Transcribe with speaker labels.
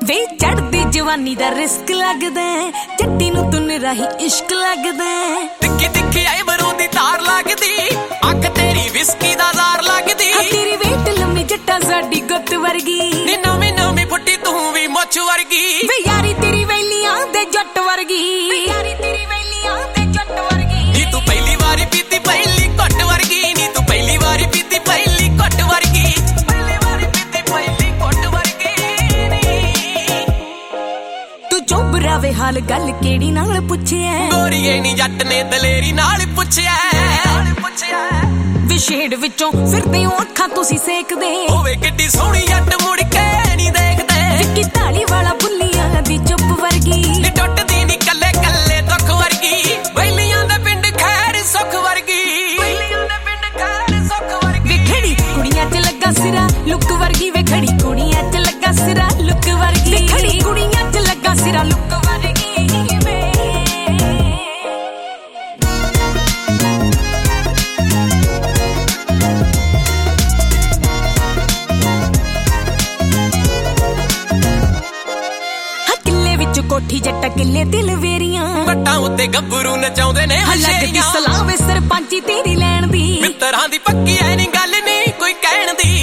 Speaker 1: ਵੇ ਚੜਦੀ ਜਵਾਨੀ ਦਾ ਰਿਸਕ ਲੱਗਦਾ, ਜੱਟੀ ਨੂੰ ਤੁਨ ਰਾਹੀ ਇਸ਼ਕ ਲੱਗਦਾ।
Speaker 2: ਟਿੱਕੀ ਟਿੱਕੀ ਆਏ ਬਰੋਂ ਦੀ ਤਾਰ ਲੱਗਦੀ, ਅੱਖ ਤੇਰੀ ਵਿਸਕੀ ਦਾ ਜ਼ਾਰ ਲੱਗਦੀ।
Speaker 1: ਤੇਰੀ ਵੇਟ ਲੰਮੀ ਜੱਟਾ ਸਾਡੀ ਗੁੱਤ ਵਰਗੀ,
Speaker 2: ਨੀ ਨਵੀਂ ਨਵੀਂ ਫੁੱਟੀ ਤੂੰ ਵੀ ਮੁੱਛ ਵਰਗੀ।
Speaker 1: ਵੇ ਯਾਰੀ ਤੇਰੀ ਵੈਲੀਆਂ ਦੇ ਜੱਟ ਵਰਗੀ, ਯਾਰੀ ਤੇਰੀ ਵੈਲੀਆਂ ਦੇ ਜੱਟ ਵਰਗੀ।
Speaker 2: ਨੀ ਤੂੰ ਪਹਿਲੀ ਵਾਰੀ ਪੀਤੀ ਪਹਿਲੀ ਘੁੱਟ ਵਰਗੀ, ਨੀ ਤੂੰ ਪਹਿਲੀ ਵਾਰੀ ਪੀਤੀ ਪਹਿਲੀ ਘੁੱਟ ਵਰਗੀ, ਪਹਿਲੀ ਵਾਰੀ ਪੀਤੀ ਪਹਿਲੀ ਘੁੱਟ ਵਰਗੀ।
Speaker 1: ਤੂੰ ਚੁੱਪ ਰਾਵੇ ਹਾਲ ਗੱਲ ਕਿਹੜੀ ਨਾਲ ਪੁੱਛਿਆ,
Speaker 2: ਗੋਰੀਏ ਨੀ ਜੱਟ ਨੇ ਦਲੇਰੀ ਨਾਲ ਪੁੱਛਿਆ।
Speaker 1: ਵਿਸ਼ੇੜ ਵਿੱਚੋਂ ਫਿਰਦੇ ਹੋ ਅੱਖਾਂ ਤੁਸੀਂ ਸੇਕਦੇ,
Speaker 2: ਹੋਵੇ ਕਿੱਡੀ ਸੋਹਣੀ ਜੱਟ ਮੁੜ ਕੇ ਨੀ ਦੇਖਦੇ।
Speaker 1: ਵਿੱਕੀ ਢਾਲੀ ਵਾਲਾ ਬੁੱਲੀਆਂ ਦੀ ਚੁੱਪ ਵਰਗੀ,
Speaker 2: ਨੀ ਟੁੱਟਦੀ ਨੀ ਕੱਲੇ ਕੱਲੇ ਦੁੱਖ ਵਰਗੀ, ਵੈਲੀਆਂ ਦੇ ਪਿੰਡ ਖੈਰ ਸੁੱਖ ਵਰਗੀ, ਵੈਲੀਆਂ ਦੇ ਪਿੰਡ ਖੈਰ ਸੁੱਖ ਵਰਗੀ।
Speaker 1: ਵੇਖੜੀ ਕੁੜੀਆਂ 'ਚ ਲੱਗਾ ਸਿਰਾ ਲੁੱਕ ਵਰਗੀ, ਵੇਖੜੀ ਕੁੜੀਆਂ 'ਚ ਲੱਗਾ ਸਿਰਾ ਲੁੱਕ ਵਰਗੀ, ਵੇਖੜੀ ਕੁੜੀਆਂ 'ਚ ਲੱਗਾ ਸਿਰਾ ਲੁੱਕ ਵਰਗੀ। ਕੋਠੀ ਜੱਟਾ ਕਿੱਲੇ ਦਿਲ ਵੇਰੀਆਂ,
Speaker 2: ਵੱਟਾਂ ਉੱਤੇ ਗੱਭਰੂ ਨਚਾਉਂਦੇ ਨੇ
Speaker 1: ਲੱਗਦੀ ਸਲਾਹ ਵੇ ਸਰਪੰਚੀ ਤੇਰੀ ਲੈਣ ਦੀ।
Speaker 2: ਮਿੱਤਰਾਂ ਦੀ ਪੱਕੀ ਐ ਨੀ ਗੱਲ ਨੀ ਕੋਈ ਕਹਿਣ ਦੀ,